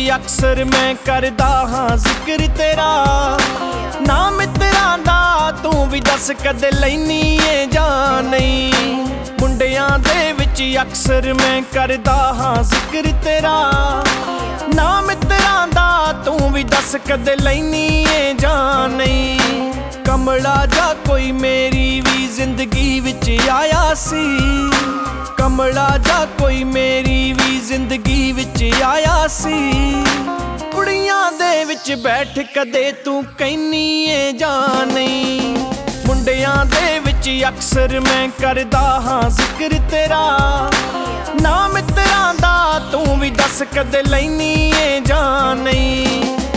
अक्सर मैं करदा हां जिक्र तेरा। ना मित्रां दा तू भी दस कदे लैनी ए जां नहीं। मुंडियां दे विच अक्सर मैं करदा हां जिक्र तेरा। ना मित्रां दा तू भी दस कदे लैनी ए जां नहीं। कमला जा कोई मेरी भी जिंदगी विच आया सी। कमला जा कोई मेरी भी जिंदगी विच आया सी। कुड़ियां दे विच बैठ कदे तू कहनी ए जां नहीं। मुंडियां दे विच अक्सर मैं करदा हां जिक्र तेरा। ना मित्रां दा तू भी दस कदे लैनी ए जां नहीं।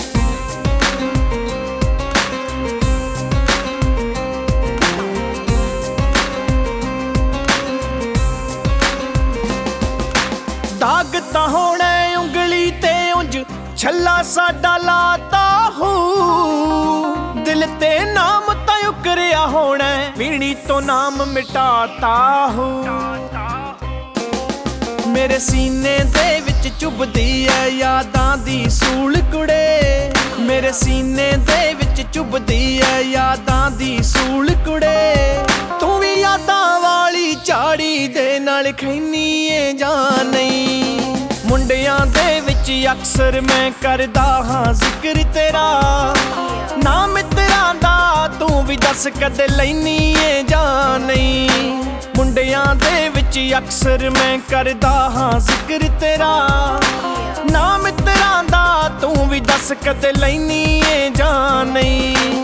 दाग तां होणे उंगली ते उंज छल्ला साडा लाता हो। दिल ते नाम तां उकरिया होणे पीड़ी तो नाम मिटाता हो। मेरे सीने दे विच चुभदी है यादां दी सूल कुड़े। मेरे सीने दे विच चुभदी है यादां दी सूल कुड़े। तू भी यादां वाली झाड़ी दे नाल खैनी ए जां नहीं। मुंडियां दे विच अक्सर मैं करदा हां जिक्र तेरा। ना मित्रां दा तू भी दस कदे लैनी ए जां नहीं। मुंडियां दे विच अक्सर मैं करदा हां जिक्र तेरा। ना मित्रां दा तू भी दस कदे लैनी ए जां नहीं।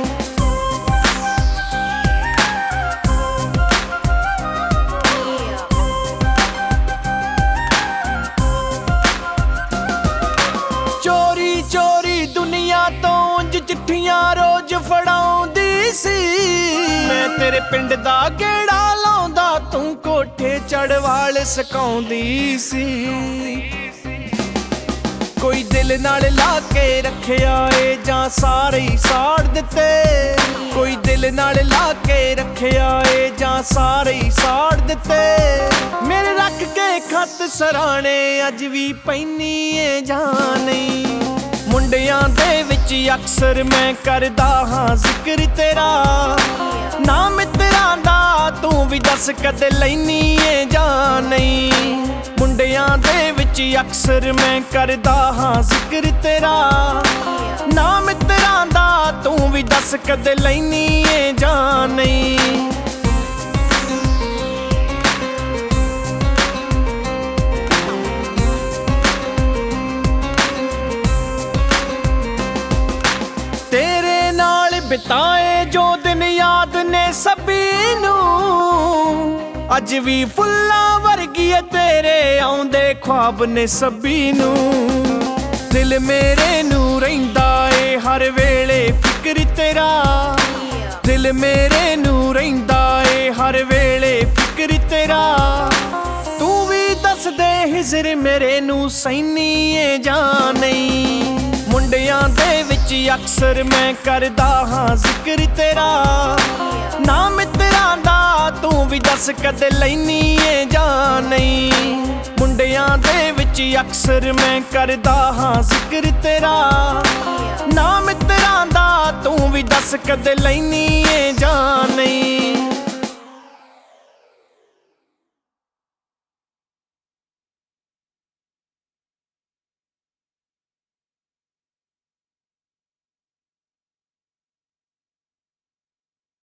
चोरी चोरी दुनिया तो उंज चिट्ठियां रोज फड़ाउंदी सी। मैं तेरे पिंड दा गेड़ा लाउंदा तू कोठे चढ़ वाल सकाउंदी सी। कोई दिल नाल ला के रखिया ए जां सारे ही साड़ दिते। कोई दिल नाल ला के रखिया ए जां सारे ही साड़ दिते। मेरे रख के खत सराणे अज भी पैनी ए जां नहीं। मुंडियां दे विच अक्सर मैं करदा हां जिक्र तेरा। ना मित्रां दा तू भी दस कदे लैनी ए जां नहीं। मुंडियां दे विच अक्सर मैं करदा हां जिक्र तेरा। ना मित्रां दा तू भी दस कदे लैनी ए जां नहीं। तेरे नाल बिताए जो दिन याद ने सभी नू। अज भी फुल्लां वर्गी तेरे आउंदे ख्वाब ने सभी नू। दिल मेरे नू रहिंदा ए हर वेले फिक्र तेरा। दिल मेरे नू रहिंदा ए हर वेले फिक्र तेरा। तू भी दस दे हिजर मेरे नू सैनी ए जां नहीं। मुंडियां दे विच अक्सर मैं करदा हां जिक्र तेरा। ना मित्रां दा तू भी दस कदे लैनी ए जां नहीं। मुंडियां दे विच अक्सर मैं करदा हां जिक्र तेरा। ना मित्रां दा तू भी दस कदे लैनी